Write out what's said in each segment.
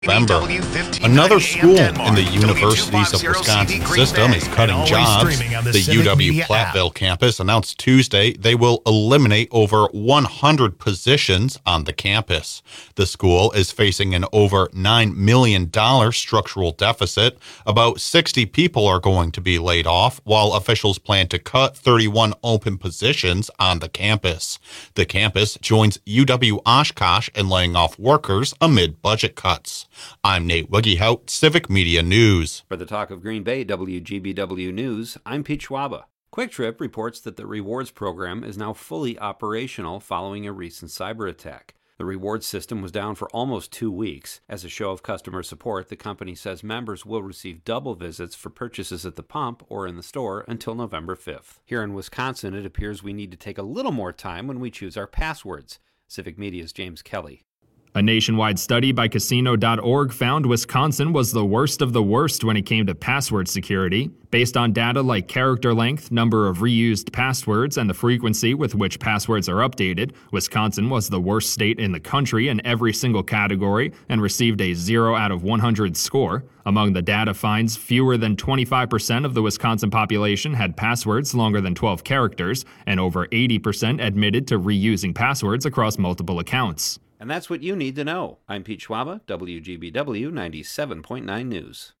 November. Another school in the Universities of Wisconsin system is cutting jobs. The UW-Platteville campus announced Tuesday they will eliminate over 100 positions on the campus. The school is facing an over $9 million structural deficit. About 60 people are going to be laid off, while officials plan to cut 31 open positions on the campus. The campus joins UW-Oshkosh in laying off workers amid budget cuts. I'm Nate Wiggyhout, Civic Media News. For the Talk of Green Bay WGBW News, I'm Pete Schwaba. Quick Trip reports that the rewards program is now fully operational following a recent cyber attack. The rewards system was down for almost 2 weeks. As a show of customer support, the company says members will receive double visits for purchases at the pump or in the store until November 5th. Here in Wisconsin, it appears we need to take a little more time when we choose our passwords. Civic Media's James Kelly. A nationwide study by Casino.org found Wisconsin was the worst of the worst when it came to password security. Based on data like character length, number of reused passwords, and the frequency with which passwords are updated, Wisconsin was the worst state in the country in every single category and received a 0 out of 100 score. Among the data finds, fewer than 25% of the Wisconsin population had passwords longer than 12 characters, and over 80% admitted to reusing passwords across multiple accounts. And that's what you need to know. I'm Pete Schwaba, WGBW 97.9 News.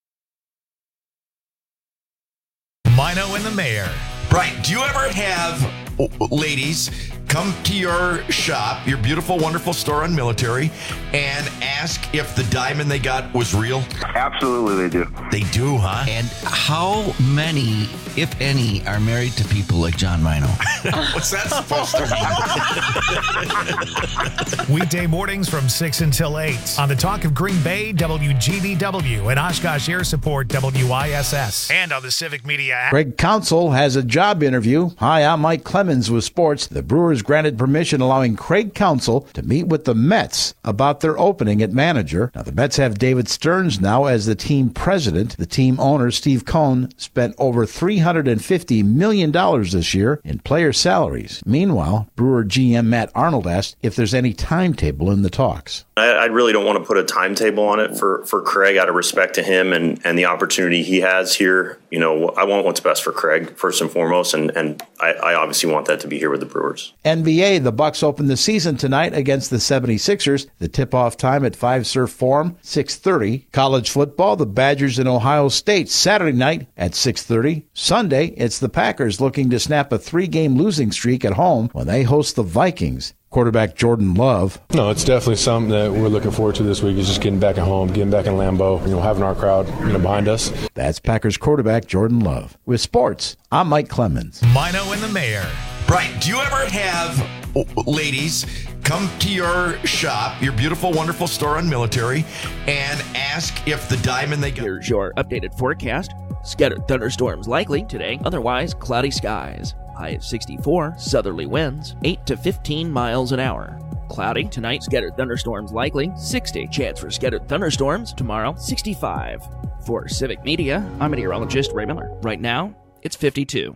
Mino and the Mayor. Right. Do you ever have ladies come to your shop, your beautiful, wonderful store on Military, and ask if the diamond they got was real? Absolutely, they do. They do, huh? And how many, if any, are married to people like John Mino? What's that supposed to mean? Weekday mornings from 6 until 8 on the Talk of Green Bay, WGBW, and Oshkosh Air Support, WISS, and on the Civic Media app. Craig Counsell has a job interview. Hi, I'm Mike Clemens with sports. The Brewers granted permission allowing Craig Counsell to meet with the Mets about their opening at manager. Now, the Mets have David Stearns now as the team president. The team owner, Steve Cohn, spent over $350 million this year in player salaries. Meanwhile, Brewer GM Matt Arnold asked if there's any timetable in the talks. I really don't want to put a timetable on it for Craig out of respect to him and the opportunity he has here. You know, I want what's best for Craig, first and foremost, and I obviously want that to be here with the Brewers. NBA, the Bucks open the season tonight against the 76ers. The tip-off time at 5 Surf Forum, 6:30. College football, the Badgers in Ohio State, Saturday night at 6:30. Sunday, it's the Packers looking to snap a 3-game losing streak at home when they host the Vikings. Quarterback Jordan Love. No, it's definitely something that we're looking forward to this week is just getting back at home, getting back in Lambeau, having our crowd, behind us. That's Packers quarterback Jordan Love. With sports, I'm Mike Clemens. Mino and the Mayor. Right. Do you ever have ladies come to your shop, your beautiful, wonderful store on Military, and ask if the diamond they got... Here's your updated forecast. Scattered thunderstorms likely today, otherwise cloudy skies. High of 64, southerly winds, 8 to 15 miles an hour. Cloudy tonight, scattered thunderstorms likely, 60. Chance for scattered thunderstorms tomorrow, 65. For Civic Media, I'm meteorologist Ray Miller. Right now, it's 52.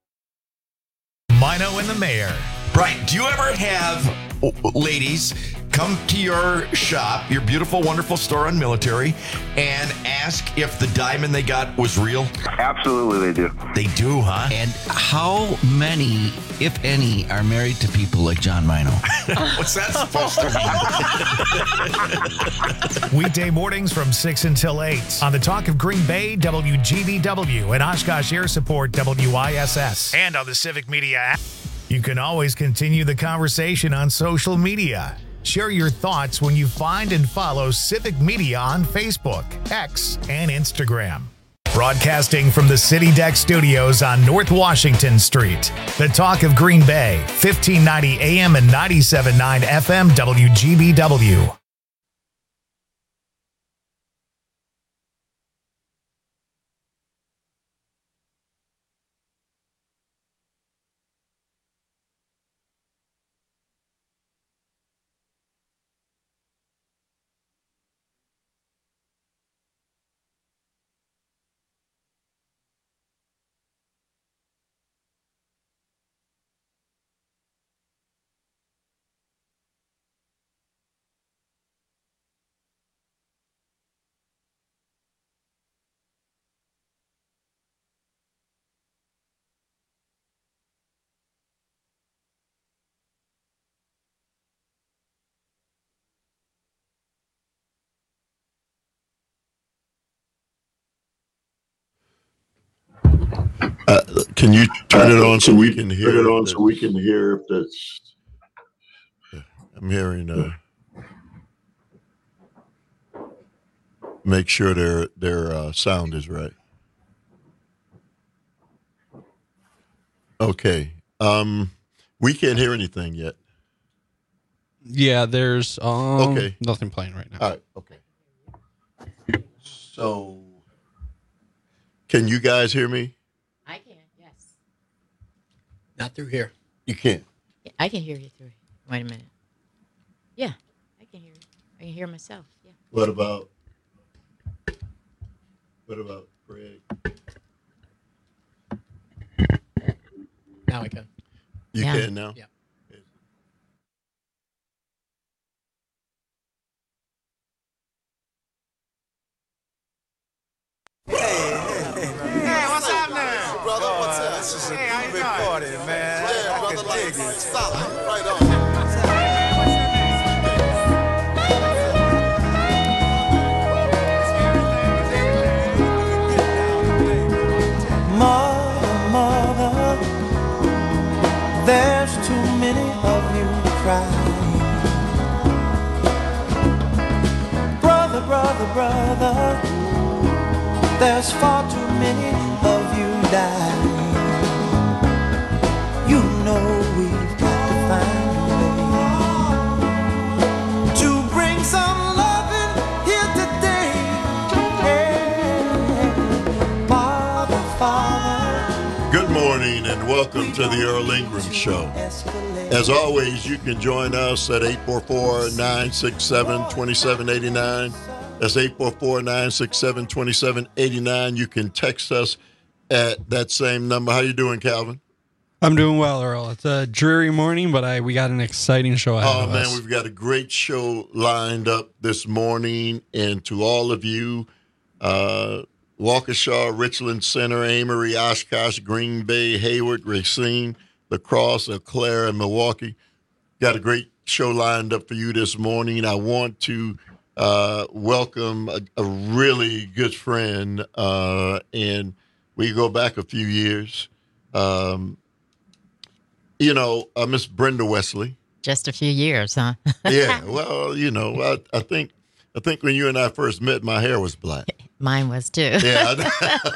Mino and the Mayor. Right. Do you ever have ladies come to your shop, your beautiful, wonderful store on Military, and ask if the diamond they got was real? Absolutely, they do. They do, huh? And how many, if any, are married to people like John Mino? What's that supposed to mean? Weekday mornings from 6 until 8 on the Talk of Green Bay, WGBW, and Oshkosh Air Support, WISS, and on the Civic Media app. You can always continue the conversation on social media. Share your thoughts when you find and follow Civic Media on Facebook, X, and Instagram. Broadcasting from the City Deck Studios on North Washington Street. The Talk of Green Bay, 1590 AM and 97.9 FM WGBW. Can you turn it on so we can hear? Turn it on so we can hear if that's. I'm hearing. Make sure their sound is right. Okay. We can't hear anything yet. Yeah, there's okay. Nothing playing right now. All right. Okay. So, can you guys hear me? I can. Yes. Not through here. You can't. I can hear you through. Wait a minute. Yeah, I can hear you. I can hear myself. Yeah. What about Greg? Now I can. You can now? Yeah. Hey, what's happening? Brother, what's up? This is a big party, man. Yeah, brother, like solid. Right on. Mother, there's too many of you crying. Brother, there's far too many of you dying. You know we've got to find a way to bring some loving here today. Yeah. Father. Good morning and welcome to the Earl Ingram Show. As always, you can join us at 844-967-2789. That's 844-967-2789. You can text us at that same number. How you doing, Calvin? I'm doing well, Earl. It's a dreary morning, but we got an exciting show ahead of us. We've got a great show lined up this morning. And to all of you, Waukesha, Richland Center, Amory, Oshkosh, Green Bay, Hayward, Racine, La Crosse, Eau Claire, and Milwaukee, got a great show lined up for you this morning. I want to welcome a really good friend, and we go back a few years. Miss Brenda Wesley. Just a few years, huh? Yeah, well, I think when you and I first met, my hair was black. Mine was too. Yeah.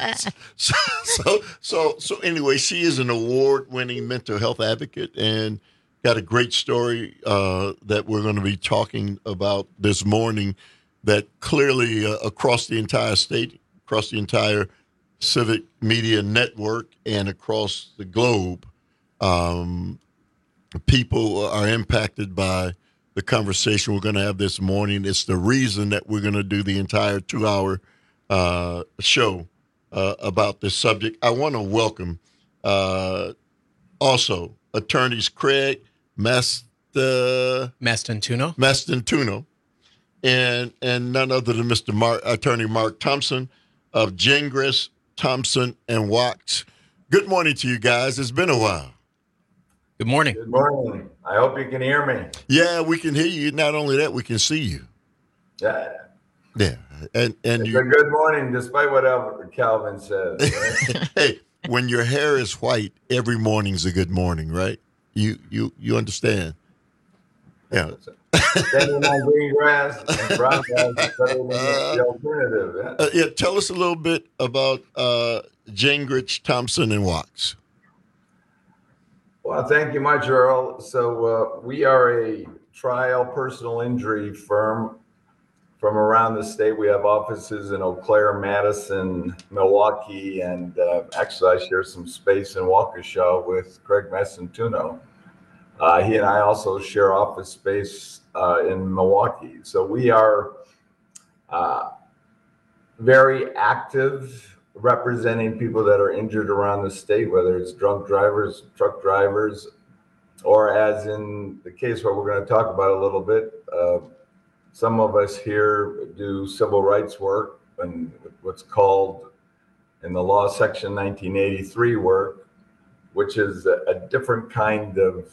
So anyway, she is an award-winning mental health advocate and got a great story that we're going to be talking about this morning that clearly across the entire state, across the entire civic media network, and across the globe, people are impacted by the conversation we're going to have this morning. It's the reason that we're going to do the entire 2-hour show about this subject. I want to welcome also attorneys Craig Mastantuono, and none other than Attorney Mark Thompson of Gingras, Thompson, and Wachs. Good morning to you guys. It's been a while. Good morning. Good morning. I hope you can hear me. Yeah, we can hear you. Not only that, we can see you. Yeah. Yeah. And it's a good morning, despite whatever Calvin says. Right? Hey, when your hair is white, every morning's a good morning, right? You understand? Yeah. Standing on green grass and brown grass is better than the alternative. Yeah. Tell us a little bit about Gingras, Thompson, and Wachs. Well, thank you much, Earl. So we are a trial personal injury firm from around the state. We have offices in Eau Claire, Madison, Milwaukee, and actually I share some space in Waukesha with Craig Mastantuono. He and I also share office space in Milwaukee. So we are very active representing people that are injured around the state, whether it's drunk drivers, truck drivers, or as in the case where we're going to talk about a little bit, some of us here do civil rights work and what's called in the law section 1983 work, which is a different kind of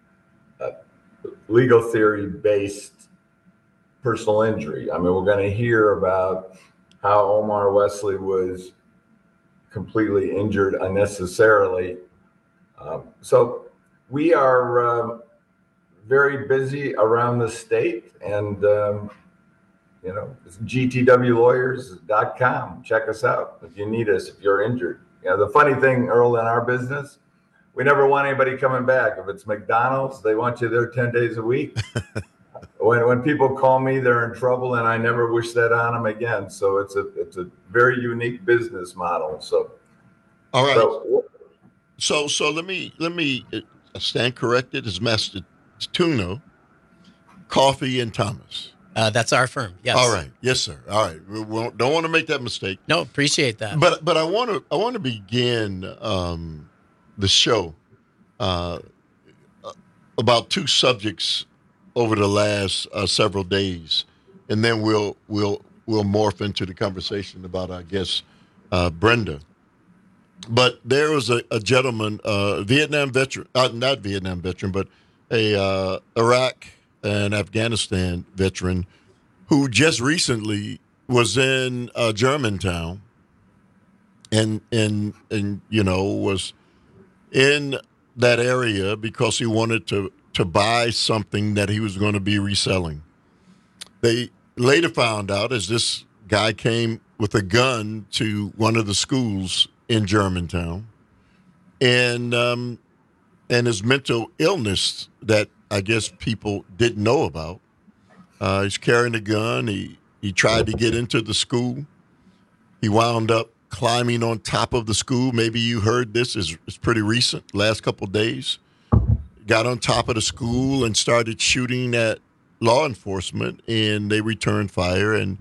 legal theory based personal injury. I mean, we're going to hear about how Omar Wesley was completely injured unnecessarily. So we are very busy around the state, and it's gtwlawyers.com. Check us out if you need us, if you're injured. The funny thing, Earl, in our business, we never want anybody coming back. If it's McDonald's, they want you there 10 days a week. When people call me, they're in trouble, and I never wish that on them again. So it's a very unique business model. So, all right. So let me stand corrected. It's Mastantuono Coffee and Thomas. That's our firm. Yes. All right. Yes, sir. All right. We don't want to make that mistake. No, appreciate that. But I want to begin the show about two subjects over the last several days, and then we'll morph into the conversation about our guest Brenda. But there was a gentleman, Vietnam veteran, not Vietnam veteran, but a Iraq and Afghanistan veteran who just recently was in Germantown and was in that area because he wanted to buy something that he was going to be reselling. They later found out as this guy came with a gun to one of the schools in Germantown, and his mental illness that I guess people didn't know about. He's carrying a gun. He tried to get into the school. He wound up climbing on top of the school. Maybe you heard this. It's pretty recent, last couple of days. Got on top of the school and started shooting at law enforcement, and they returned fire. And,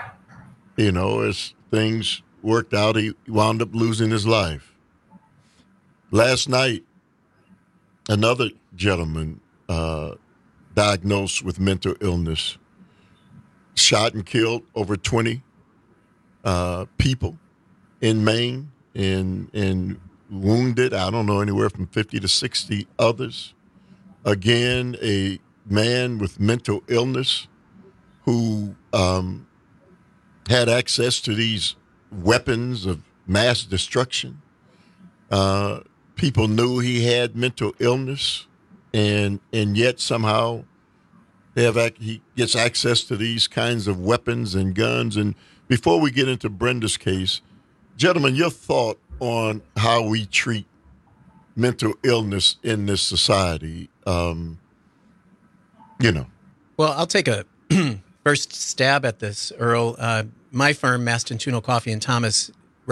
as things worked out, he wound up losing his life. Last night, another gentleman diagnosed with mental illness, shot and killed over 20 people in Maine, and wounded, I don't know, anywhere from 50 to 60 others. Again, a man with mental illness who had access to these weapons of mass destruction. People knew he had mental illness, and yet somehow he gets access to these kinds of weapons and guns. And before we get into Brenda's case, gentlemen, your thought on how we treat mental illness in this society, Well, I'll take a first stab at this, Earl. My firm, Mastantuono Coffee and Thomas,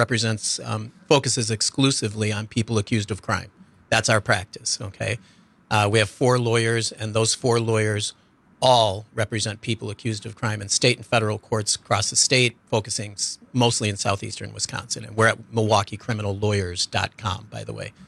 focuses exclusively on people accused of crime. That's our practice, okay? We have 4 lawyers, and those 4 lawyers all represent people accused of crime in state and federal courts across the state, focusing mostly in southeastern Wisconsin. And we're at MilwaukeeCriminalLawyers.com, by the way.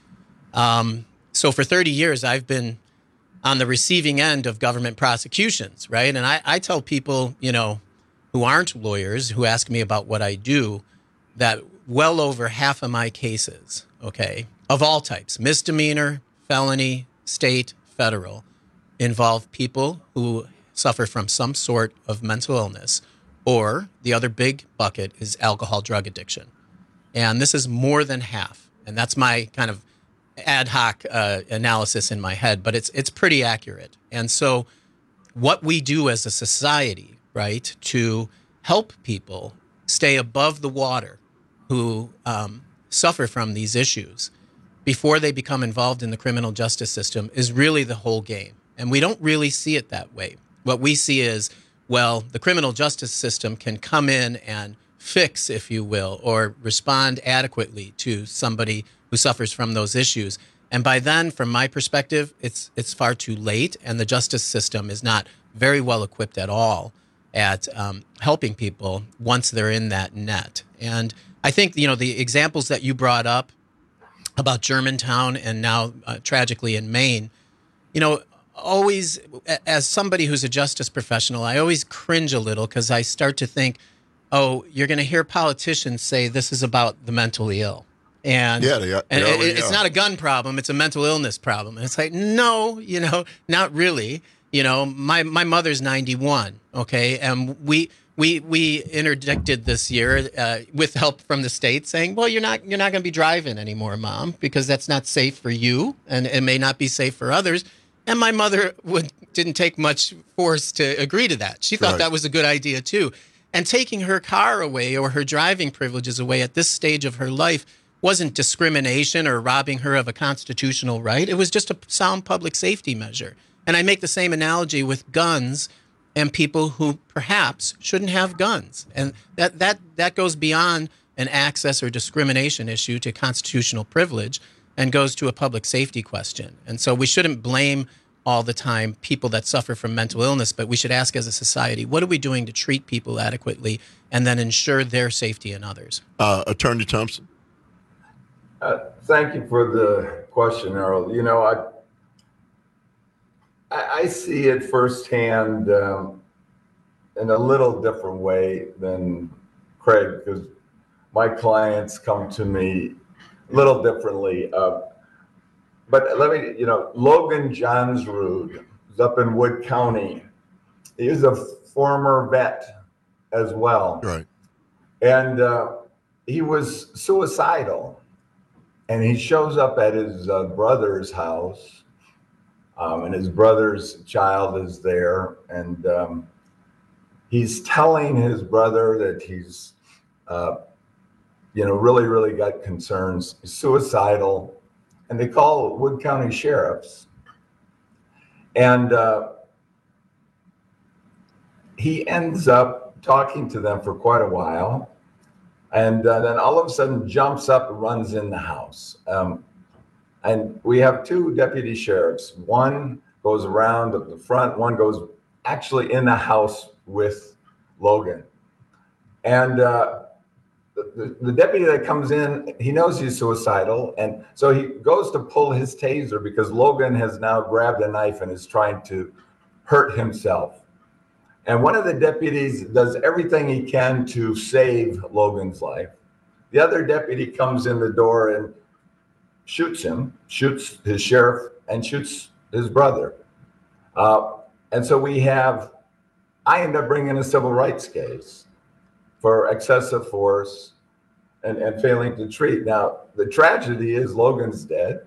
So for 30 years, I've been on the receiving end of government prosecutions, right? And I tell people, who aren't lawyers, who ask me about what I do, that well over half of my cases, okay, of all types, misdemeanor, felony, state, federal, involve people who suffer from some sort of mental illness, or the other big bucket is alcohol drug addiction. And this is more than half. And that's my kind of ad hoc analysis in my head, but it's pretty accurate. And so what we do as a society, right, to help people stay above the water who suffer from these issues before they become involved in the criminal justice system is really the whole game. And we don't really see it that way. What we see is, well, the criminal justice system can come in and fix, if you will, or respond adequately to somebody who suffers from those issues. And by then, from my perspective, it's far too late, and the justice system is not very well equipped at all at helping people once they're in that net. And I think, the examples that you brought up about Germantown and now tragically in Maine, always, as somebody who's a justice professional, I always cringe a little because I start to think, oh, you're going to hear politicians say this is about the mentally ill. And, it's not a gun problem, it's a mental illness problem. And it's like, no, not really. My mother's 91, okay? And we we interdicted this year with help from the state, saying, "Well, you're not going to be driving anymore, Mom, because that's not safe for you, and it may not be safe for others." And my mother didn't take much force to agree to that. She thought that was a good idea too. And taking her car away or her driving privileges away at this stage of her life wasn't discrimination or robbing her of a constitutional right. It was just a sound public safety measure. And I make the same analogy with guns and people who perhaps shouldn't have guns. And that goes beyond an access or discrimination issue to constitutional privilege and goes to a public safety question. And so we shouldn't blame all the time people that suffer from mental illness, but we should ask as a society, what are we doing to treat people adequately and then ensure their safety and others? Attorney Thompson. Thank you for the question, Earl. You know, I see it firsthand in a little different way than Craig, because my clients come to me a little differently. But let me, Logan Johnsrud is up in Wood County. He is a former vet as well. Right. And he was suicidal. And he shows up at his brother's house. And his brother's child is there. And he's telling his brother that he's, really, really got concerns. He's suicidal. And they call Wood County sheriffs. And he ends up talking to them for quite a while. And then all of a sudden jumps up and runs in the house. And we have two deputy sheriffs. One goes around at the front. One goes actually in the house with Logan. And the deputy that comes in, he knows he's suicidal. And so he goes to pull his taser because Logan has now grabbed a knife and is trying to hurt himself. And one of the deputies does everything he can to save Logan's life. The other deputy comes in the door and shoots him, shoots his sheriff, and shoots his brother. And so I end up bringing a civil rights case for excessive force and failing to treat. Now, the tragedy is Logan's dead.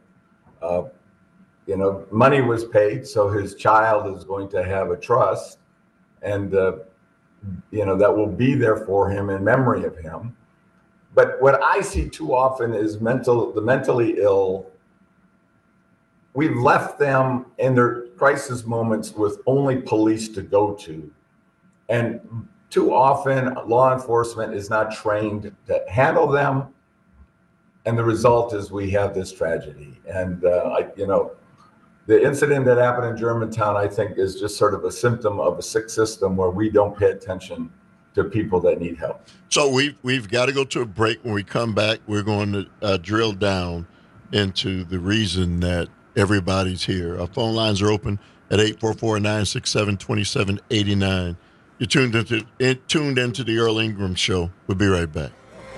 Money was paid, so his child is going to have a trust. And, that will be there for him in memory of him. But what I see too often is the mentally ill. We've left them in their crisis moments with only police to go to. And too often, law enforcement is not trained to handle them. And the result is we have this tragedy. And, the incident that happened in Germantown, I think, is just sort of a symptom of a sick system where we don't pay attention to people that need help. So we've got to go to a break. When we come back, we're going to drill down into the reason that everybody's here. Our phone lines are open at 844-967-2789. You're tuned into the Earl Ingram Show. We'll be right back.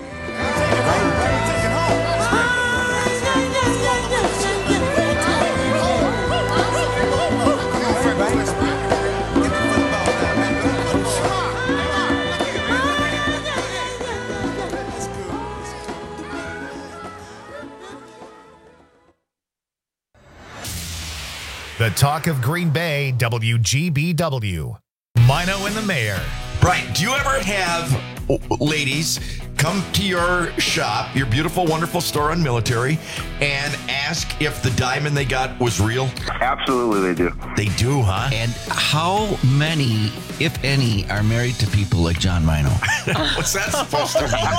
The talk of Green Bay, WGBW. Mino and the Mayor. Right. Do you ever have ladies come to your shop, your beautiful, wonderful store on Military, and ask if the diamond they got was real? Absolutely, they do. They do, huh? And how many, if any, are married to people like John Mino? What's that supposed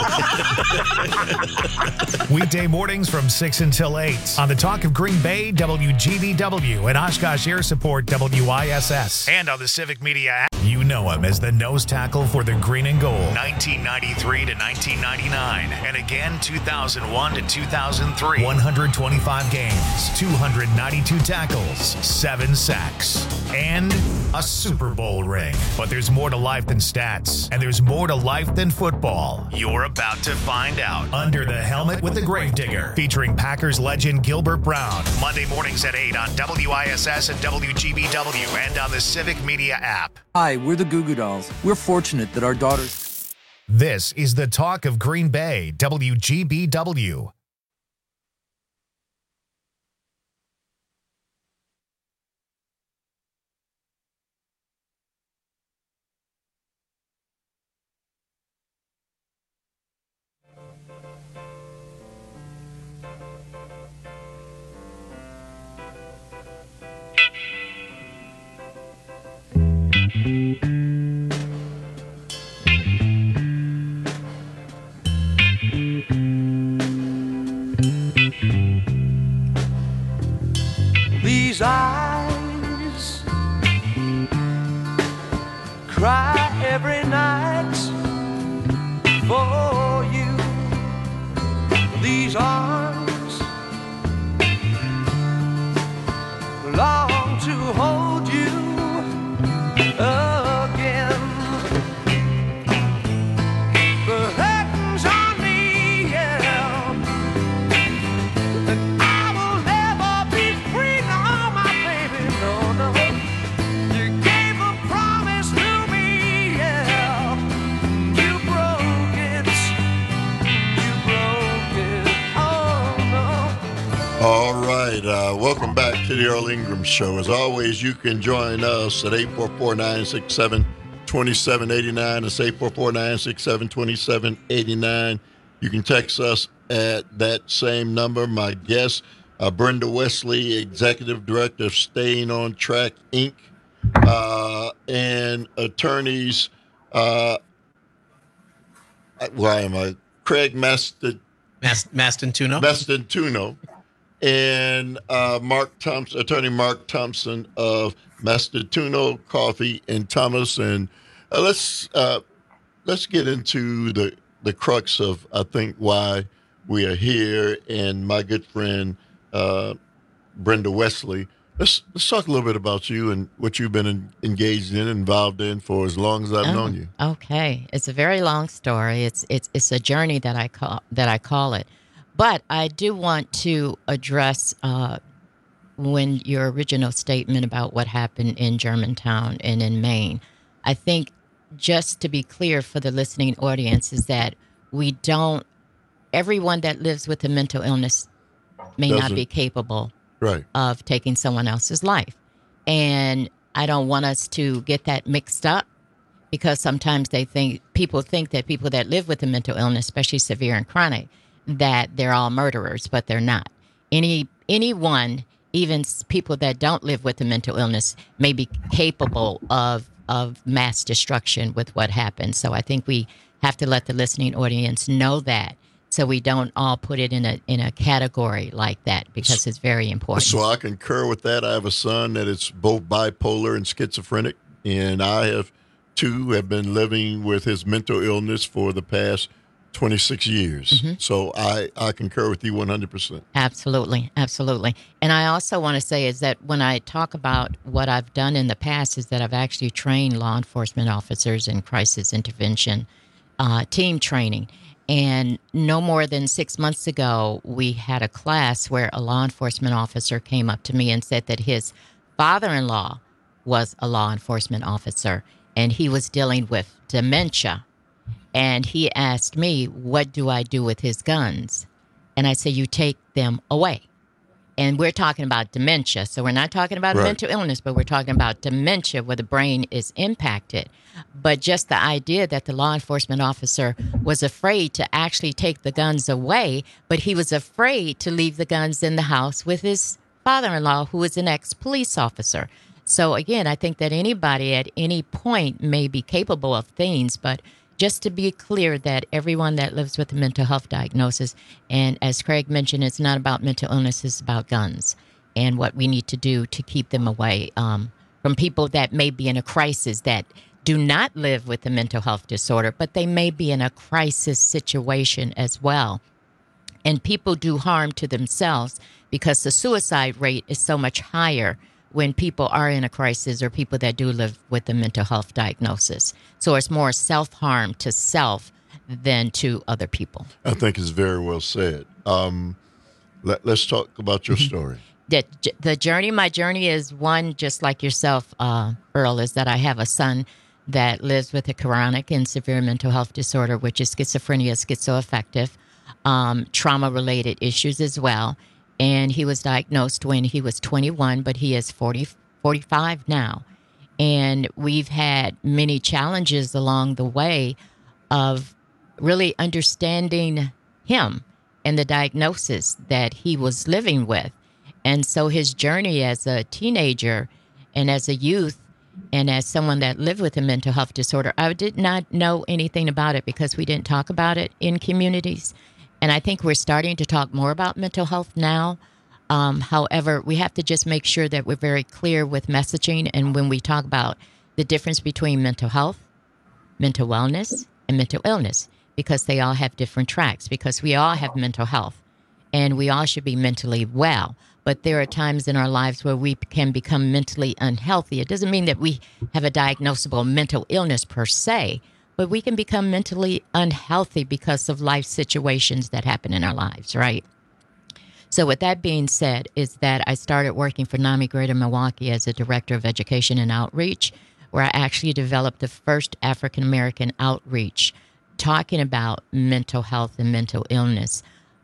to mean? Weekday mornings from 6 until 8 on the talk of Green Bay, WGBW, and Oshkosh Air Support, WISS. And on the Civic Media app. You know him as the nose tackle for the Green and Gold, 1993 to 1999, and again 2001 to 2003. 125 games, 292 tackles, 7 sacks, and a Super Bowl ring. But there's more to life than stats, and there's more to life than football. You're about to find out. Under the Helmet with the Gravedigger, featuring Packers legend Gilbert Brown. Monday mornings at 8 on WISS and WGBW and on the Civic Media app. Hi, we're the Goo Goo Dolls. We're fortunate that our daughters... This is the talk of Green Bay, WGBW. These eyes cry every night for you. These arms long to hold you again. The curtains on me, yeah, and I will never be free, no, my baby, no, no. You gave a promise to me, yeah, you broke it, oh no. All right, welcome back to the Earl Ingram Show. As always, you can join us at 844-967-2789. It's 844-967-2789. You can text us at that same number. My guest, Brenda Wesley, Executive Director of Staying on Track, Inc., and attorneys, where am I? Craig Mastantuno. And Mark Thompson, Attorney Mark Thompson of Mastantuno, Coffee and Thomas. And let's get into the crux of, I think, why we are here. And my good friend Brenda Wesley. Let's talk a little bit about you and what you've been engaged in, involved in for as long as I've known you. Okay, it's a very long story. It's a journey that I call it. But I do want to address when your original statement about what happened in Germantown and in Maine. I think just to be clear for the listening audience is that everyone that lives with a mental illness may not be capable of taking someone else's life. And I don't want us to get that mixed up because sometimes people think that people that live with a mental illness, especially severe and chronic, that they're all murderers, but they're not. Anyone, even people that don't live with a mental illness, may be capable of mass destruction with what happened. So I think we have to let the listening audience know that, so we don't all put it in a category like that, because it's very important. So I concur with that. I have a son that is both bipolar and schizophrenic, and I have been living with his mental illness for the past 26 years. Mm-hmm. So I concur with you 100%. Absolutely. And I also want to say is that when I talk about what I've done in the past is that I've actually trained law enforcement officers in crisis intervention, team training. And no more than 6 months ago, we had a class where a law enforcement officer came up to me and said that his father-in-law was a law enforcement officer and he was dealing with dementia. And he asked me, what do I do with his guns? And I said, you take them away. And we're talking about dementia. So we're not talking about mental illness, but we're talking about dementia where the brain is impacted. But just the idea that the law enforcement officer was afraid to actually take the guns away, but he was afraid to leave the guns in the house with his father-in-law, who is an ex-police officer. So again, I think that anybody at any point may be capable of things, but just to be clear that everyone that lives with a mental health diagnosis, and as Craig mentioned, it's not about mental illness, it's about guns and what we need to do to keep them away from people that may be in a crisis, that do not live with a mental health disorder, but they may be in a crisis situation as well. And people do harm to themselves because the suicide rate is so much higher when people are in a crisis or people that do live with a mental health diagnosis. So it's more self-harm to self than to other people. I think it's very well said. Let's talk about your story. The journey, my journey is one, just like yourself, Earl, is that I have a son that lives with a chronic and severe mental health disorder, which is schizophrenia, schizoaffective, trauma-related issues as well. And he was diagnosed when he was 21, but he is 45 now. And we've had many challenges along the way of really understanding him and the diagnosis that he was living with. And so his journey as a teenager and as a youth and as someone that lived with a mental health disorder, I did not know anything about it because we didn't talk about it in communities. And I think we're starting to talk more about mental health now. However, we have to just make sure that we're very clear with messaging. And when we talk about the difference between mental health, mental wellness, and mental illness, because they all have different tracks, because we all have mental health and we all should be mentally well. But there are times in our lives where we can become mentally unhealthy. It doesn't mean that we have a diagnosable mental illness per se, but we can become mentally unhealthy because of life situations that happen in our lives, right? So with that being said, is that I started working for NAMI Greater Milwaukee as a director of education and outreach, where I actually developed the first African-American outreach talking about mental health and mental illness,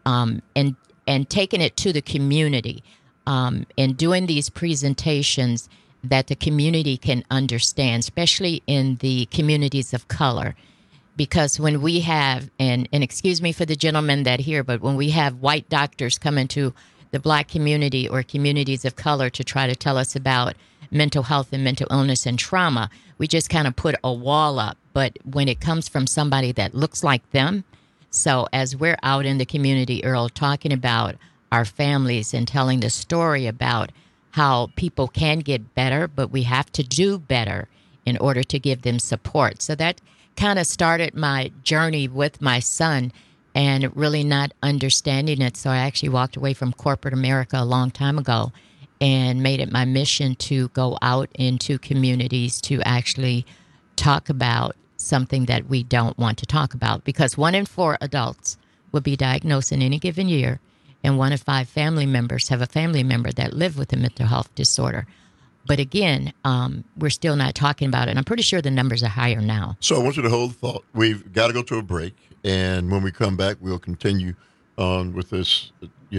and taking it to the community, and doing these presentations that the community can understand, especially in the communities of color. Because when we have, and excuse me for the gentleman that here, but when we have white doctors come into the Black community or communities of color to try to tell us about mental health and mental illness and trauma, we just kind of put a wall up. But when it comes from somebody that looks like them, so as we're out in the community, Earl, talking about our families and telling the story about how people can get better, but we have to do better in order to give them support. So that kind of started my journey with my son and really not understanding it. So I actually walked away from corporate America a long time ago and made it my mission to go out into communities to actually talk about something that we don't want to talk about, because 1 in 4 adults will be diagnosed in any given year, and 1 in 5 family members have a family member that live with a mental health disorder. But again, we're still not talking about it. And I'm pretty sure the numbers are higher now. So I want you to hold the thought. We've got to go to a break. And when we come back, we'll continue on with this,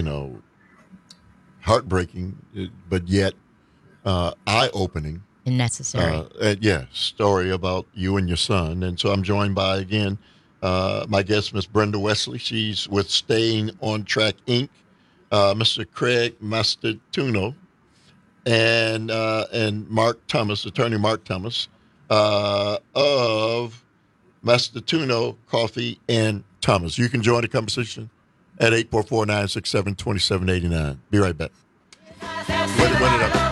heartbreaking, but yet eye-opening. And necessary. Story about you and your son. And so I'm joined by, again, my guest, Miss Brenda Wesley. She's with Staying on Track, Inc., Mr. Craig Mastratuno, and Mark Thomas, attorney Mark Thomas, of Mastratuno Coffee and Thomas. You can join the conversation at 844-967-2789. Be right back. Win it up.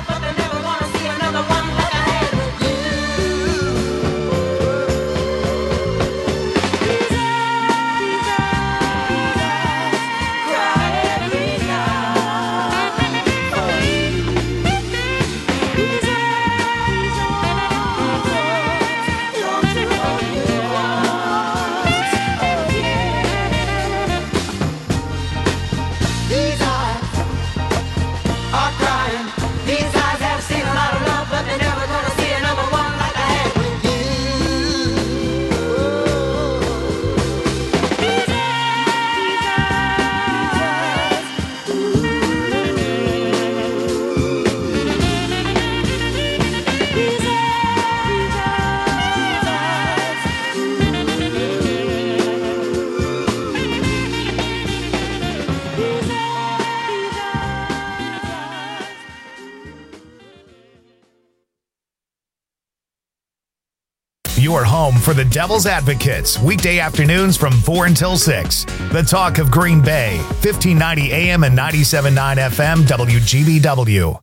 Your home for the Devil's Advocates, weekday afternoons from 4 until 6. The Talk of Green Bay, 1590 AM and 97.9 FM, WGBW.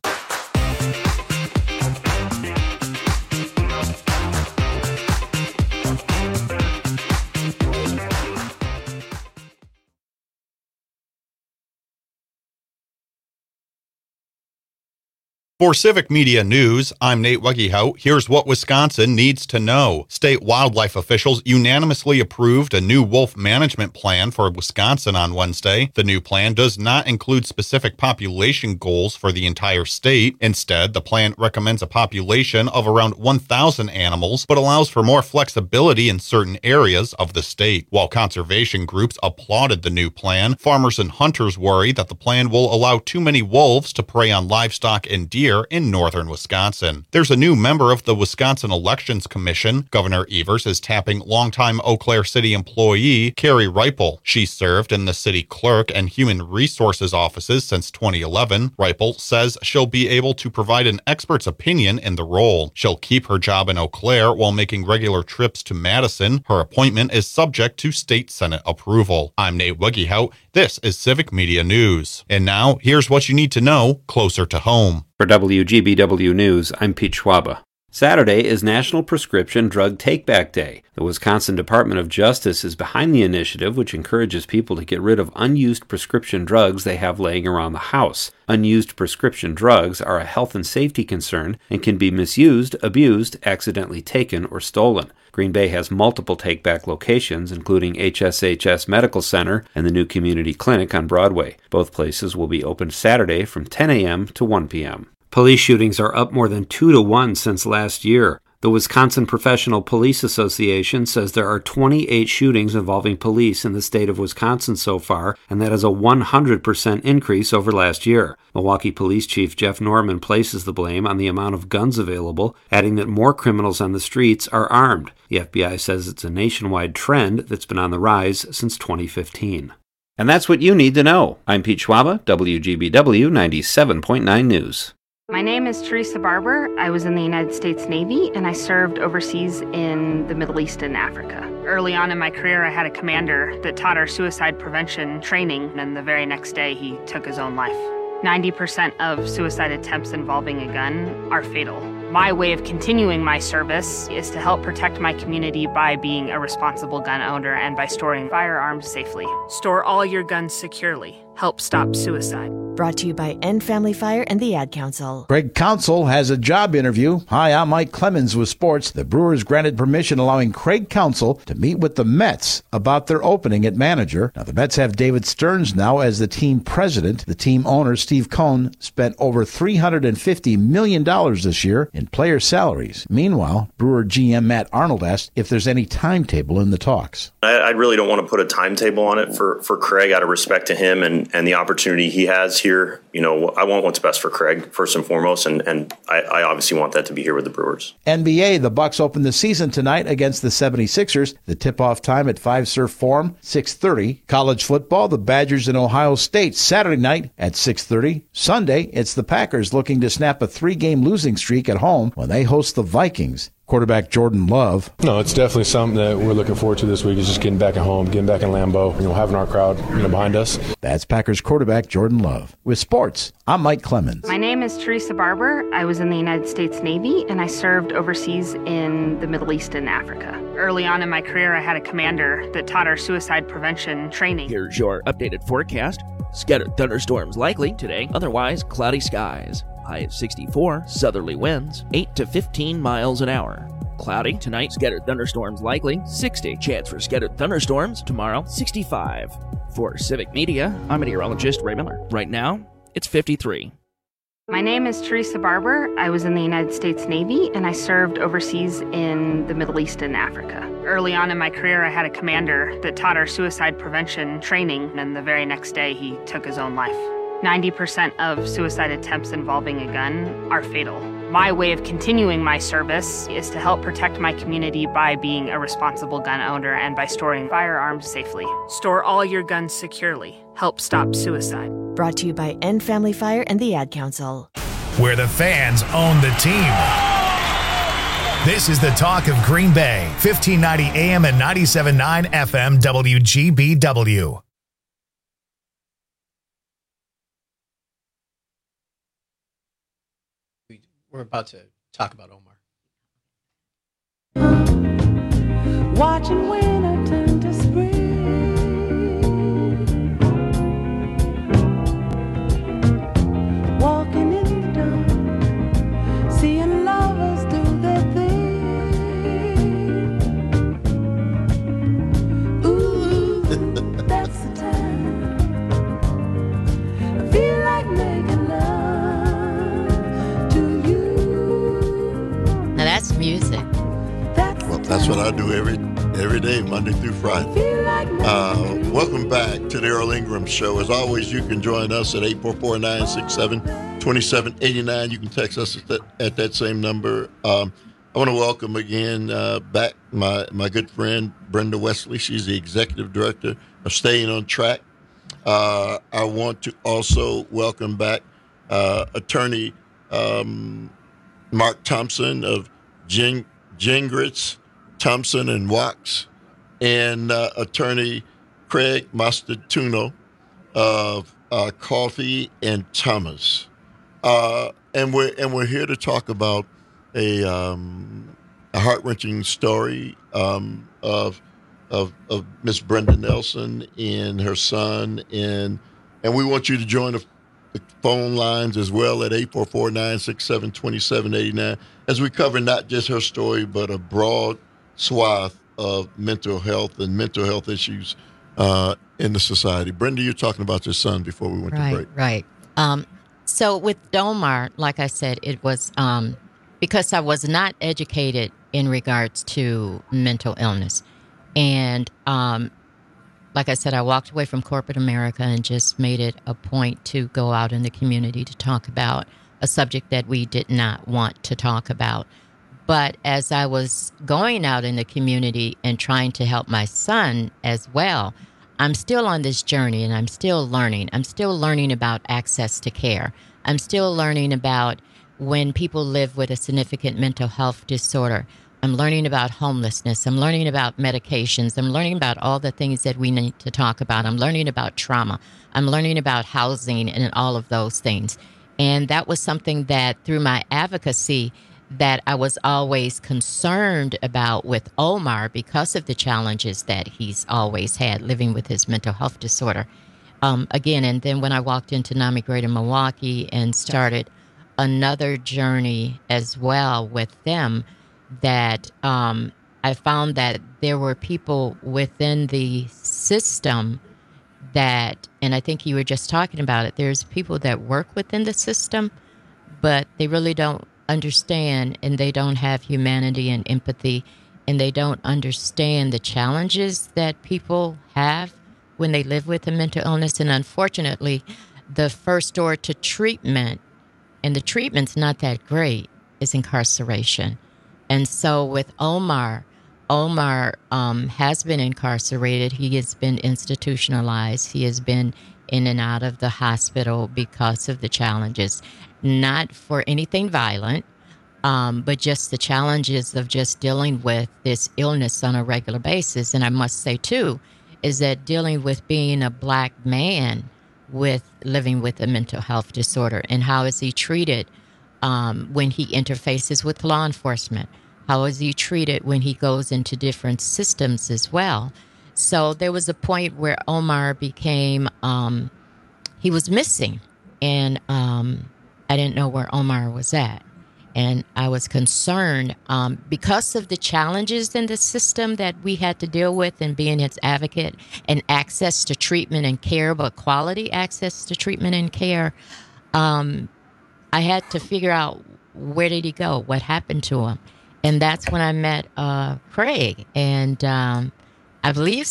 For Civic Media News, I'm Nate Wegehout. Here's what Wisconsin needs to know. State wildlife officials unanimously approved a new wolf management plan for Wisconsin on Wednesday. The new plan does not include specific population goals for the entire state. Instead, the plan recommends a population of around 1,000 animals, but allows for more flexibility in certain areas of the state. While conservation groups applauded the new plan, farmers and hunters worry that the plan will allow too many wolves to prey on livestock and deer in northern Wisconsin. There's a new member of the Wisconsin Elections Commission. Governor Evers is tapping longtime Eau Claire City employee Carrie Reipel. She served in the city clerk and human resources offices since 2011. Reipel says she'll be able to provide an expert's opinion in the role. She'll keep her job in Eau Claire while making regular trips to Madison. Her appointment is subject to state Senate approval. I'm Nate Wegehout. This is Civic Media News. And now, here's what you need to know closer to home. For WGBW News, I'm Pete Schwaba. Saturday is National Prescription Drug Take-Back Day. The Wisconsin Department of Justice is behind the initiative, which encourages people to get rid of unused prescription drugs they have laying around the house. Unused prescription drugs are a health and safety concern and can be misused, abused, accidentally taken, or stolen. Green Bay has multiple take-back locations, including HSHS Medical Center and the new community clinic on Broadway. Both places will be open Saturday from 10 a.m. to 1 p.m. Police shootings are up more than 2 to 1 since last year. The Wisconsin Professional Police Association says there are 28 shootings involving police in the state of Wisconsin so far, and that is a 100% increase over last year. Milwaukee Police Chief Jeff Norman places the blame on the amount of guns available, adding that more criminals on the streets are armed. The FBI says it's a nationwide trend that's been on the rise since 2015. And that's what you need to know. I'm Pete Schwaba, WGBW 97.9 News. My name is Teresa Barber. I was in the United States Navy, and I served overseas in the Middle East and Africa. Early on in my career, I had a commander that taught our suicide prevention training, and the very next day, he took his own life. 90% of suicide attempts involving a gun are fatal. My way of continuing my service is to help protect my community by being a responsible gun owner and by storing firearms safely. Store all your guns securely. Help stop suicide. Brought to you by End Family Fire and the Ad Council. Craig Counsell has a job interview. Hi, I'm Mike Clemens with sports. The Brewers granted permission allowing Craig Counsell to meet with the Mets about their opening at manager. Now, the Mets have David Stearns now as the team president. The team owner, Steve Cohn, spent over $350 million this year in player salaries. Meanwhile, Brewer GM Matt Arnold asked if there's any timetable in the talks. I really don't want to put a timetable on it for Craig out of respect to him and the opportunity he has here. You know, I want what's best for Craig first and foremost, and I obviously want that to be here with the Brewers. NBA, the Bucks open the season tonight against the 76ers. The tip-off time at 5 Surf Forum, 6:30. College football, the Badgers and Ohio State Saturday night at 6:30. Sunday, it's the Packers looking to snap a 3-game losing streak at home when they host the Vikings. Quarterback Jordan Love. No, it's definitely something that we're looking forward to this week. Is just getting back at home, getting back in Lambeau, having our crowd, behind us. That's Packers quarterback Jordan Love. With sports, I'm Mike Clemens. My name is Teresa Barber. I was in the United States Navy, and I served overseas in the Middle East and Africa. Early on in my career, I had a commander that taught our suicide prevention training. Here's your updated forecast. Scattered thunderstorms likely today, otherwise cloudy skies. High of 64, southerly winds, 8 to 15 miles an hour. Cloudy tonight, scattered thunderstorms likely, 60. Chance for scattered thunderstorms tomorrow, 65. For Civic Media, I'm meteorologist Ray Miller. Right now, it's 53. My name is Teresa Barber. I was in the United States Navy, and I served overseas in the Middle East and Africa. Early on in my career, I had a commander that taught our suicide prevention training, and the very next day, he took his own life. 90% of suicide attempts involving a gun are fatal. My way of continuing my service is to help protect my community by being a responsible gun owner and by storing firearms safely. Store all your guns securely. Help stop suicide. Brought to you by End Family Fire and the Ad Council. Where the fans own the team. This is the talk of Green Bay, 1590 AM and 97.9 FM WGBW. We're about to talk about Omar. Watching winter turn to spring. Walking in the dark. Monday through Friday. Welcome back to the Earl Ingram Show. As always, you can join us at 844-967-2789. You can text us at that same number. I want to welcome again back my good friend, Brenda Wesley. She's the Executive Director of Staying on Track. I want to also welcome back Attorney Mark Thompson of Gingras, Thompson, and Wax, and Attorney Craig Mastratuno of Coffee and Thomas. And we're here to talk about a heart-wrenching story of Miss Brenda Nelson and her son, and we want you to join the phone lines as well at 844-967-2789 as we cover not just her story but a broad swath of mental health and mental health issues in the society. Brenda, you're talking about your son before we went to break. Right. So with Omar, like I said, it was because I was not educated in regards to mental illness. And like I said, I walked away from corporate America and just made it a point to go out in the community to talk about a subject that we did not want to talk about. But as I was going out in the community and trying to help my son as well, I'm still on this journey and I'm still learning. I'm still learning about access to care. I'm still learning about when people live with a significant mental health disorder. I'm learning about homelessness. I'm learning about medications. I'm learning about all the things that we need to talk about. I'm learning about trauma. I'm learning about housing and all of those things. And that was something that through my advocacy that I was always concerned about with Omar because of the challenges that he's always had living with his mental health disorder. Again, and then when I walked into NAMI Greater Milwaukee and started another journey as well with them, that I found that there were people within the system that, and I think you were just talking about it, there's people that work within the system, but they really don't understand and they don't have humanity and empathy and they don't understand the challenges that people have when they live with a mental illness. And unfortunately, the first door to treatment, and the treatment's not that great, is incarceration. And so with Omar has been incarcerated. He has been institutionalized. He has been in and out of the hospital because of the challenges, not for anything violent, but just the challenges of just dealing with this illness on a regular basis. And I must say, too, is that dealing with being a Black man with living with a mental health disorder, and how is he treated when he interfaces with law enforcement? How is he treated when he goes into different systems as well? So there was a point where Omar became, he was missing, and I didn't know where Omar was at. And I was concerned because of the challenges in the system that we had to deal with and being its advocate and access to treatment and care, but quality access to treatment and care. I had to figure out, where did he go? What happened to him? And that's when I met Craig. And I believe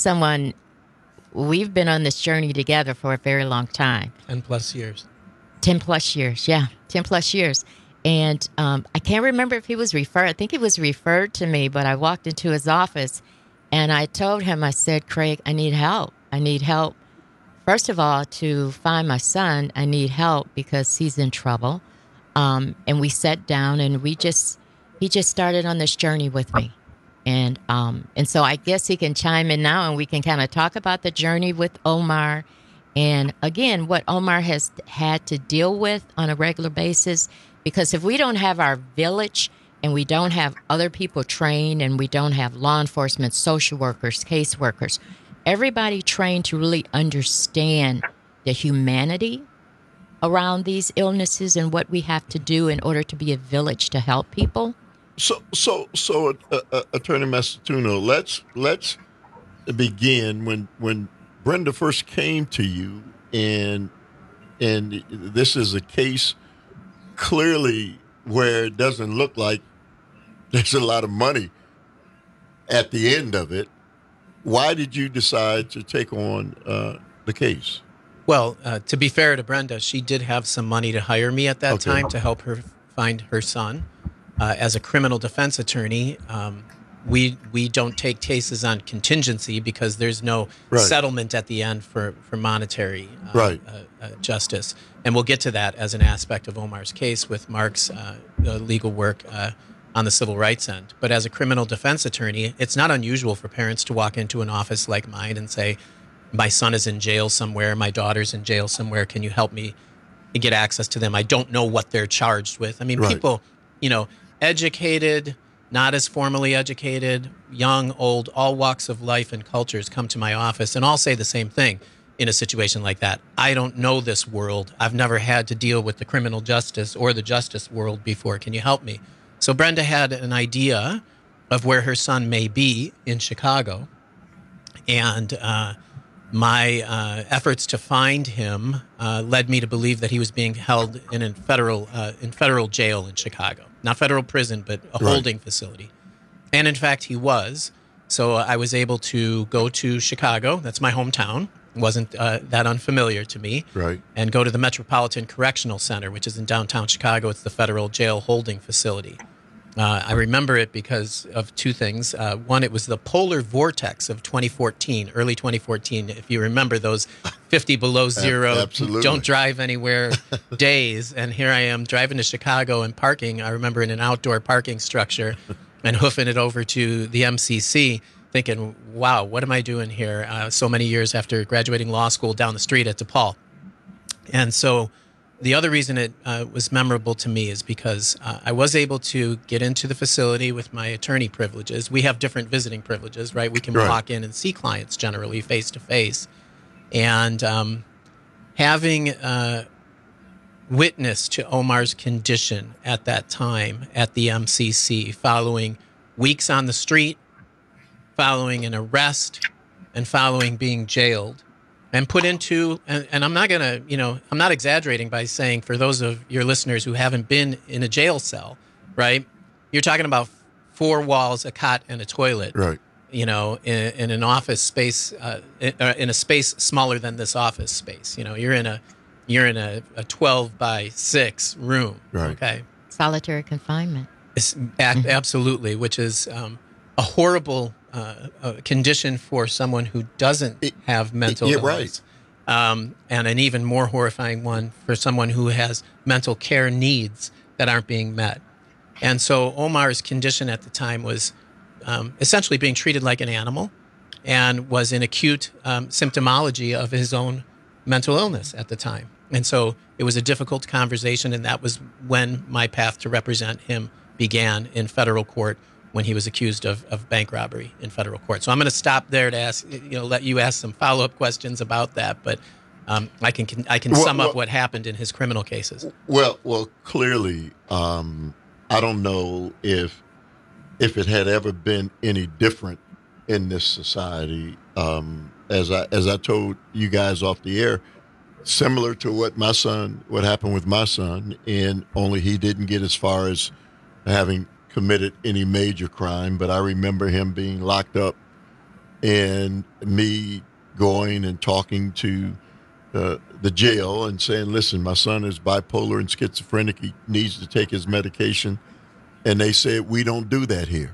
we've been on this journey together for a very long time. 10 plus years. 10 plus years, yeah. 10 plus years. And I can't remember if he was referred. I think he was referred to me, but I walked into his office and I told him, I said, Craig, I need help. I need help, first of all, to find my son. I need help because he's in trouble. And we sat down and he just started on this journey with me. And so I guess he can chime in now and we can kind of talk about the journey with Omar. And again, what Omar has had to deal with on a regular basis. Because if we don't have our village and we don't have other people trained and we don't have law enforcement, social workers, caseworkers, everybody trained to really understand the humanity around these illnesses and what we have to do in order to be a village to help people. So, Attorney Mastratuno, let's begin when Brenda first came to you, and this is a case clearly where it doesn't look like there's a lot of money at the end of it. why did you decide to take on the case? Well, to be fair to Brenda, she did have some money to hire me at that time to help her find her son. As a criminal defense attorney, we don't take cases on contingency because there's no settlement at the end for monetary justice. And we'll get to that as an aspect of Omar's case with Mark's legal work on the civil rights end. But as a criminal defense attorney, it's not unusual for parents to walk into an office like mine and say, my son is in jail somewhere, my daughter's in jail somewhere, can you help me get access to them? I don't know what they're charged with. I mean, people, educated, not as formally educated, young, old, all walks of life and cultures come to my office and all say the same thing in a situation like that. I don't know this world. I've never had to deal with the criminal justice or the justice world before. Can you help me? So Brenda had an idea of where her son may be in Chicago, and my efforts to find him led me to believe that he was being held in federal jail in Chicago. Not federal prison, but a holding facility. And in fact, he was. So I was able to go to Chicago. That's my hometown. It wasn't that unfamiliar to me. Right. And go to the Metropolitan Correctional Center, which is in downtown Chicago. It's the federal jail holding facility. I remember it because of two things. One, it was the polar vortex of 2014, early 2014. If you remember those 50 below zero, don't drive anywhere days. And here I am driving to Chicago and parking. I remember in an outdoor parking structure and hoofing it over to the MCC, thinking, wow, what am I doing here so many years after graduating law school down the street at DePaul? And so the other reason it was memorable to me is because I was able to get into the facility with my attorney privileges. We have different visiting privileges, right? We can walk in and see clients generally face to face. And having witness to Omar's condition at that time at the MCC, following weeks on the street, following an arrest, and following being jailed, and put into, and I'm not going to, I'm not exaggerating by saying, for those of your listeners who haven't been in a jail cell, right, you're talking about 4 walls, a cot, and a toilet, right? In an office space, in a space smaller than this office space. You're in a 12 by 6 room, right? Okay, solitary confinement. Absolutely, which is a horrible condition for someone who doesn't have mental illness. And an even more horrifying one for someone who has mental care needs that aren't being met. And so Omar's condition at the time was essentially being treated like an animal and was in acute symptomology of his own mental illness at the time. And so it was a difficult conversation, and that was when my path to represent him began in federal court, when he was accused of bank robbery in federal court. So I'm going to stop there to ask, let you ask some follow-up questions about that. But I can sum up what happened in his criminal cases. Well, clearly, I don't know if it had ever been any different in this society. As I told you guys off the air, similar to what happened with my son, and only he didn't get as far as having committed any major crime, but I remember him being locked up and me going and talking to the jail and saying, listen, my son is bipolar and schizophrenic. He needs to take his medication. And they said, we don't do that here.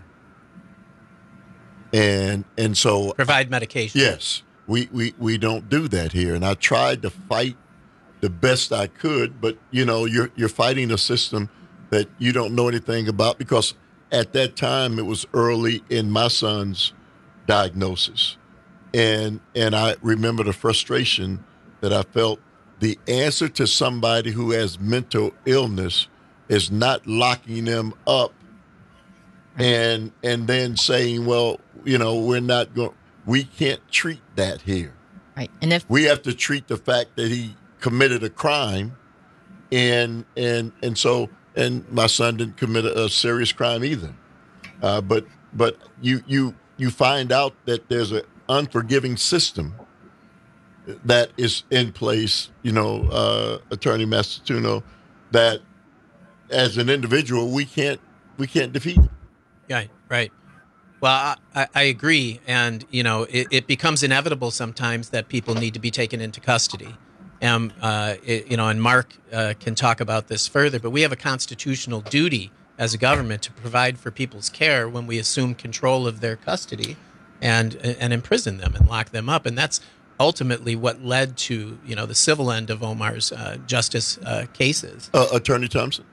And so provide medication. Yes, we don't do that here. And I tried to fight the best I could, but you're fighting a system that you don't know anything about, because at that time it was early in my son's diagnosis. And I remember the frustration that I felt. The answer to somebody who has mental illness is not locking them up and then saying, well, we can't treat that here. Right. And we have to treat the fact that he committed a crime, and my son didn't commit a serious crime either. But you find out that there's an unforgiving system that is in place, Attorney Mastratuno, that as an individual we can't defeat it. Right. Well, I agree. And, it becomes inevitable sometimes that people need to be taken into custody. And, and Mark can talk about this further, but we have a constitutional duty as a government to provide for people's care when we assume control of their custody and imprison them and lock them up. And that's ultimately what led to, the civil end of Omar's justice cases. Attorney Thompson.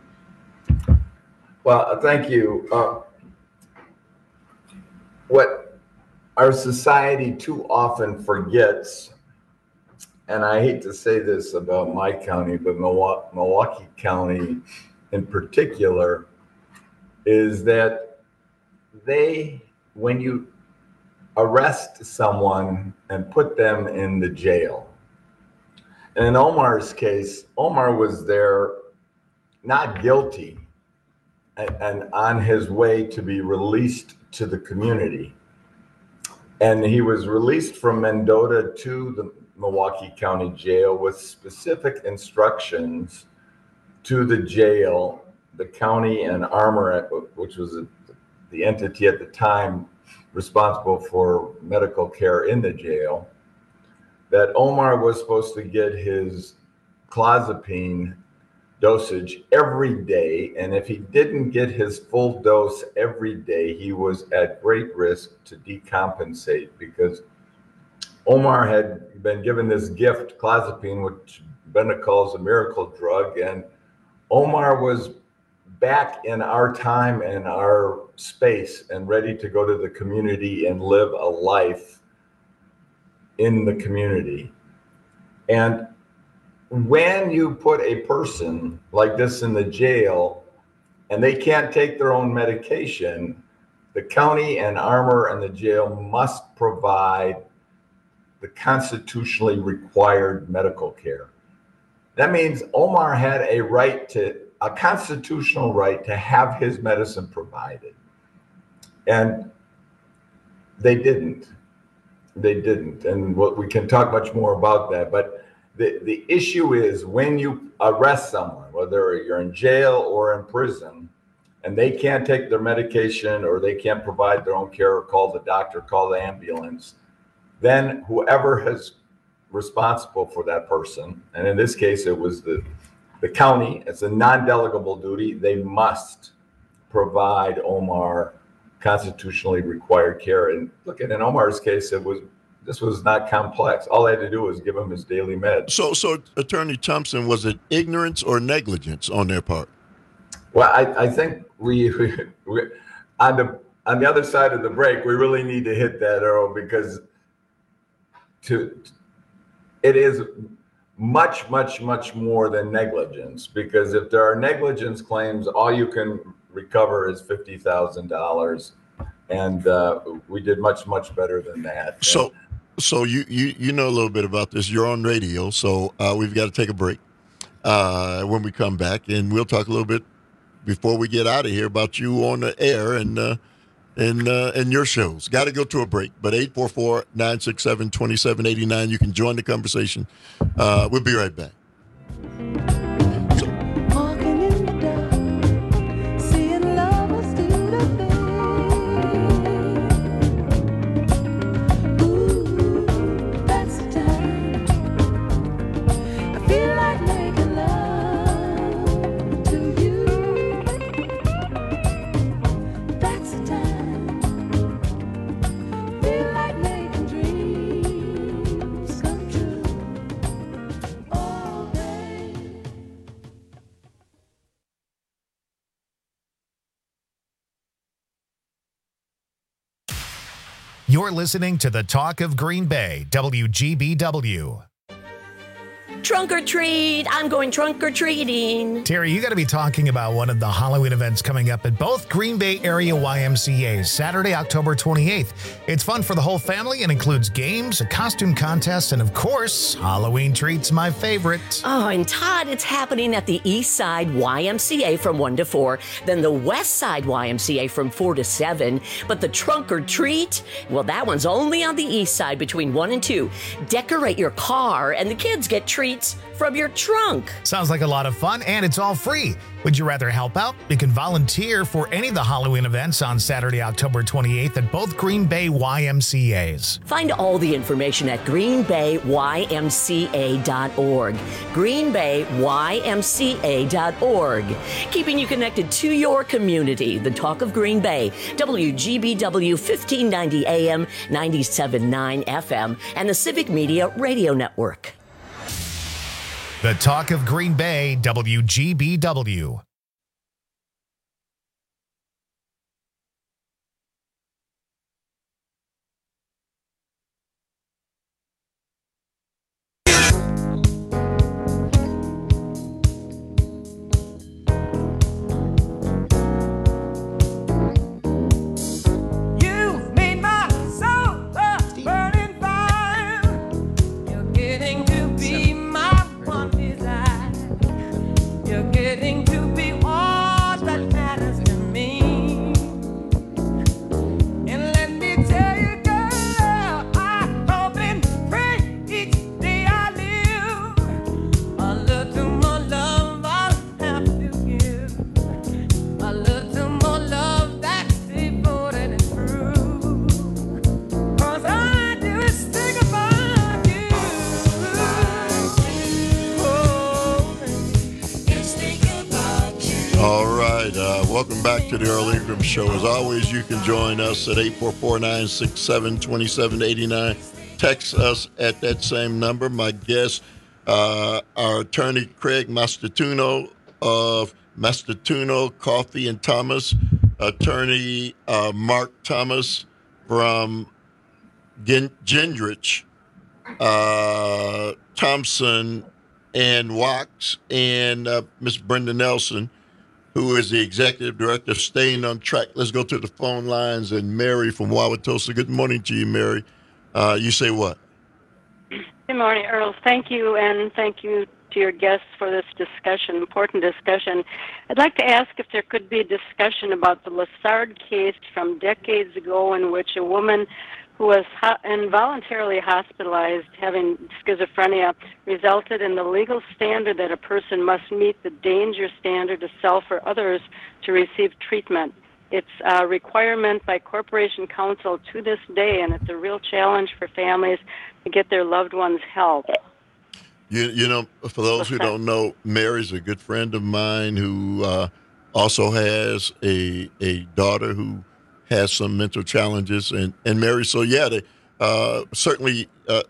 Well, thank you. What our society too often forgets, and I hate to say this about my county, but Milwaukee County in particular, is that when you arrest someone and put them in the jail, and in Omar's case, Omar was there not guilty and on his way to be released to the community. And he was released from Mendota to the Milwaukee County Jail with specific instructions to the jail, the county and Armor, which was the entity at the time responsible for medical care in the jail, that Omar was supposed to get his clozapine dosage every day, and if he didn't get his full dose every day, he was at great risk to decompensate, because Omar had been given this gift, clozapine, which Bennett calls a miracle drug, and Omar was back in our time and our space and ready to go to the community and live a life in the community. And when you put a person like this in the jail and they can't take their own medication, the county and Armor and the jail must provide the constitutionally required medical care. That means Omar had a constitutional right to have his medicine provided. And they didn't. And we can talk much more about that. But the issue is, when you arrest someone, whether you're in jail or in prison, and they can't take their medication or they can't provide their own care or call the doctor, call the ambulance, then whoever is responsible for that person, and in this case it was the county, it's a non-delegable duty, they must provide Omar constitutionally required care. And look, in Omar's case, this was not complex. All they had to do was give him his daily meds. So Attorney Thompson, was it ignorance or negligence on their part? Well, I think we on the other side of the break, we really need to hit that, Earl, because it is much, much, much more than negligence. Because if there are negligence claims, all you can recover is $50,000, and we did much, much better than that. So you know a little bit about this. You're on radio, so we've got to take a break when we come back, and we'll talk a little bit before we get out of here about you on the air and your shows. Got to go to a break, but 844-967-2789. You can join the conversation. We'll be right back. You're listening to the Talk of Green Bay, WGBW. Trunk or treat. I'm going trunk or treating. Terry, you got to be talking about one of the Halloween events coming up at both Green Bay area YMCAs, Saturday, October 28th. It's fun for the whole family and includes games, a costume contest, and of course, Halloween treats, my favorite. Oh, and Todd, it's happening at the East Side YMCA from 1 to 4, then the West Side YMCA from 4 to 7. But the trunk or treat, well, that one's only on the East Side between 1 and 2. Decorate your car and the kids get treats treats from your trunk. Sounds like a lot of fun, and it's all free. Would you rather help out? You can volunteer for any of the Halloween events on Saturday, October 28th at both Green Bay YMCAs. Find all the information at greenbayymca.org. greenbayymca.org. Keeping you connected to your community. The Talk of Green Bay, WGBW 1590 AM, 97.9 FM, and the Civic Media Radio Network. The Talk of Green Bay, WGBW. You've made my soul a burning fire. You're getting to be my one desire. You're getting to be all that matters to me. And let me tell you, girl, I hope and pray each day I live. A little more love I'll have to give. A little more love that's devoted and true. 'Cause all I do is think about you. Oh, just think about you. All right. Welcome back to the Earl Ingram Show. As always, you can join us at 844-967-2789. Text us at that same number. My guest, our attorney, Craig Mastratuno of Mastratuno, Coffey and Thomas. Attorney Mark Thomas from Gendrich, Thompson, and Wax, and Miss Brenda Nelson, who is the executive director of Staying on Track. Let's go to the phone lines. And Mary from Wauwatosa. Good morning to you, Mary. You say what? Good morning, Earl. Thank you, and thank you to your guests for this discussion, important discussion. I'd like to ask if there could be a discussion about the Lessard case from decades ago in which a woman who was involuntarily hospitalized having schizophrenia resulted in the legal standard that a person must meet the danger standard to self or others to receive treatment. It's a requirement by Corporation Counsel to this day, and it's a real challenge for families to get their loved ones help. You know, for those who don't know, Mary's a good friend of mine who also has a daughter who has some mental challenges. And Mary, so yeah, they, certainly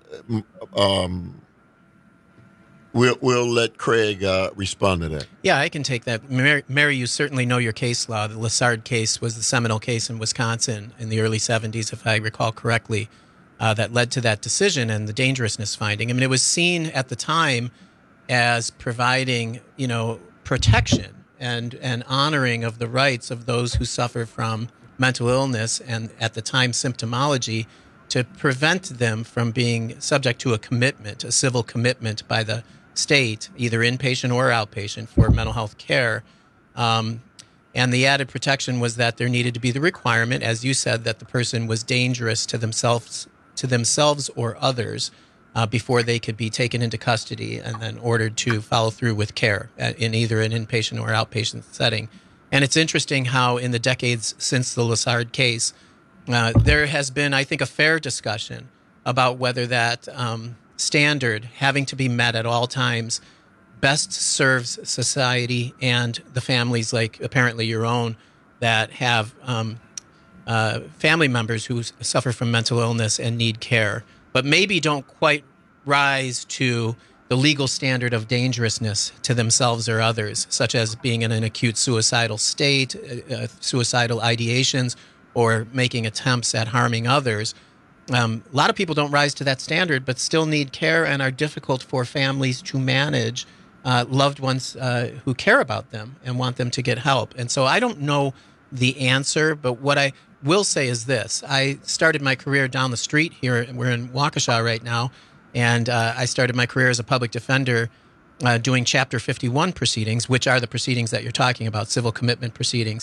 we'll let Craig respond to that. Yeah, I can take that. Mary, you certainly know your case law. The Lessard case was the seminal case in Wisconsin in the early 70s, if I recall correctly, that led to that decision and the dangerousness finding. I mean, it was seen at the time as providing, protection and honoring of the rights of those who suffer from mental illness and, at the time, symptomology, to prevent them from being subject to a commitment, a civil commitment by the state, either inpatient or outpatient, for mental health care. And the added protection was that there needed to be the requirement, as you said, that the person was dangerous to themselves or others before they could be taken into custody and then ordered to follow through with care in either an inpatient or outpatient setting. And it's interesting how in the decades since the Lessard case, there has been, I think, a fair discussion about whether that standard having to be met at all times best serves society and the families, like apparently your own, that have family members who suffer from mental illness and need care, but maybe don't quite rise to the legal standard of dangerousness to themselves or others, such as being in an acute suicidal state, suicidal ideations, or making attempts at harming others. A lot of people don't rise to that standard, but still need care and are difficult for families to manage loved ones who care about them and want them to get help. And so I don't know the answer, but what I will say is this. I started my career down the street here. We're in Waukesha right now. And I started my career as a public defender doing Chapter 51 proceedings, which are the proceedings that you're talking about, civil commitment proceedings.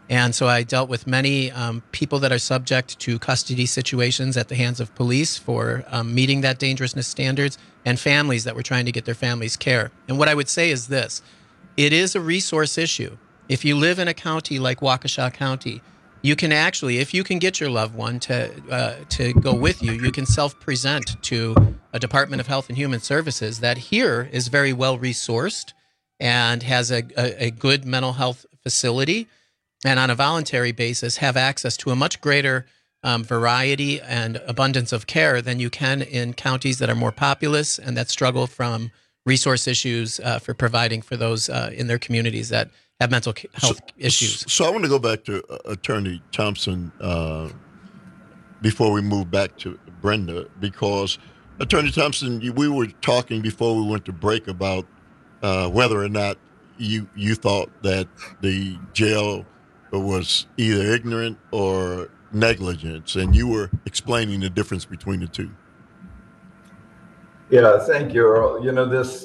And so I dealt with many people that are subject to custody situations at the hands of police for meeting that dangerousness standards, and families that were trying to get their families care. And what I would say is this: it is a resource issue. If you live in a county like Waukesha County, you can actually, if you can get your loved one to go with you, you can self-present to a Department of Health and Human Services that here is very well resourced and has a good mental health facility, and on a voluntary basis have access to a much greater variety and abundance of care than you can in counties that are more populous and that struggle from resource issues for providing for those in their communities that have mental health issues. So I want to go back to Attorney Thompson before we move back to Brenda, because Attorney Thompson, we were talking before we went to break about whether or not you thought that the jail was either ignorant or negligence, and you were explaining the difference between the two. Yeah, thank you, Earl. You know, this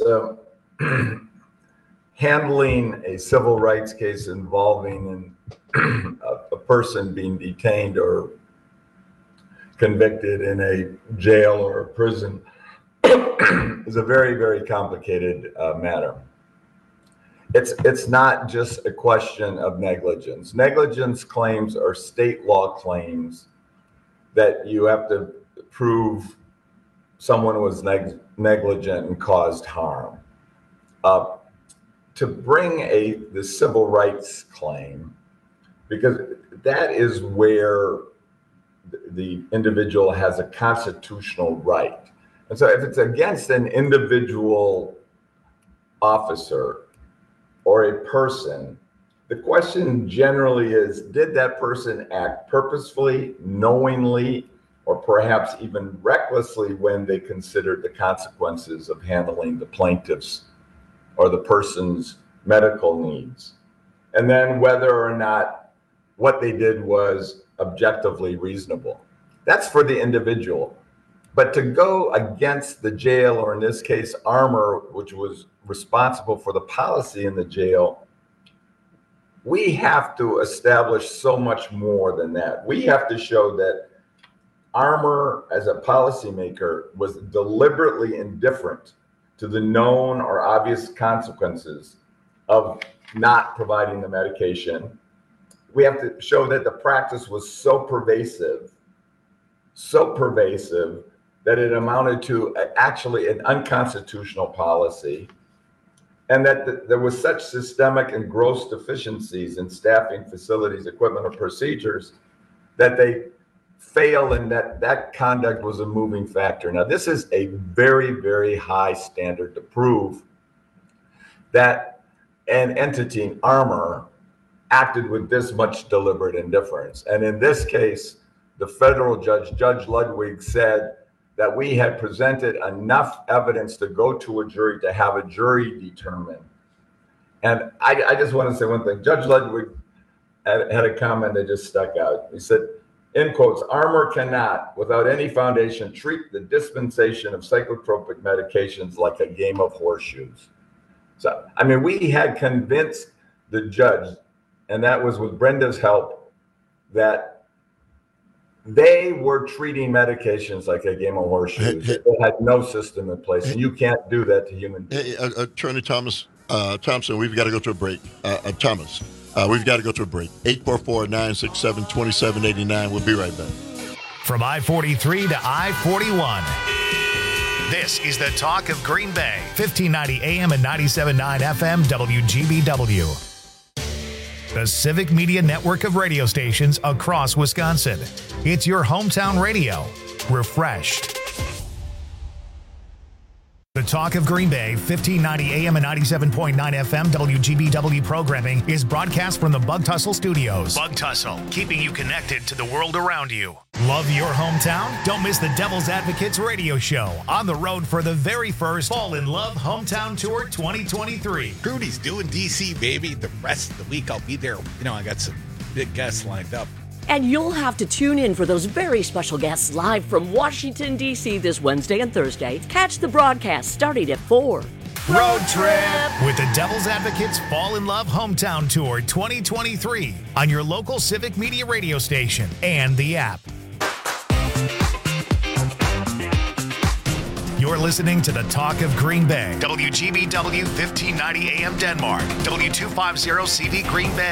handling a civil rights case involving a person being detained or convicted in a jail or a prison is a very, very complicated matter. It's not just a question of negligence. Negligence claims are state law claims that you have to prove someone was negligent and caused harm. To bring the civil rights claim, because that is where the individual has a constitutional right. And so if it's against an individual officer or a person, the question generally is, did that person act purposefully, knowingly, or perhaps even recklessly when they considered the consequences of handling the plaintiff's or the person's medical needs? And then whether or not what they did was objectively reasonable. That's for the individual. But to go against the jail, or in this case, Armour, which was responsible for the policy in the jail, we have to establish so much more than that. We have to show that Armour, as a policymaker, was deliberately indifferent to the known or obvious consequences of not providing the medication. We have to show that the practice was so pervasive that it amounted to actually an unconstitutional policy, and that there was such systemic and gross deficiencies in staffing, facilities, equipment, or procedures that they fail, and that conduct was a moving factor. Now, this is a very, very high standard to prove that an entity, Armour, acted with this much deliberate indifference. And in this case, the federal judge, Judge Ludwig, said that we had presented enough evidence to go to a jury, to have a jury determine. And I just want to say one thing. Judge Ludwig had a comment that just stuck out. He said, in quotes, Armour cannot, without any foundation, treat the dispensation of psychotropic medications like a game of horseshoes. So, I mean, we had convinced the judge, and that was with Brenda's help, that they were treating medications like a game of horseshoes. They had no system in place, and you can't do that to human beings. Attorney Thompson, we've got to go to a break. Thomas, we've got to go to a break. 844-967-2789. We'll be right back. From I-43 to I-41. This is the Talk of Green Bay, 1590 AM and 97.9 FM WGBW. The Civic Media network of radio stations across Wisconsin. It's your hometown radio, refreshed. The Talk of Green Bay, 1590 AM and 97.9 FM WGBW programming is broadcast from the Bug Tussle Studios. Bug Tussle, keeping you connected to the world around you. Love your hometown? Don't miss the Devil's Advocates radio show, on the road for the very first Fall in Love Hometown Tour 2023. Rudy's doing DC, baby. The rest of the week I'll be there. You know, I got some big guests lined up. And you'll have to tune in for those very special guests live from Washington, D.C. this Wednesday and Thursday. Catch the broadcast starting at 4. Road Trip with the Devil's Advocates Fall in Love Hometown Tour 2023 on your local Civic Media radio station and the app. You're listening to the Talk of Green Bay. WGBW 1590 AM Denmark. W250 CV Green Bay.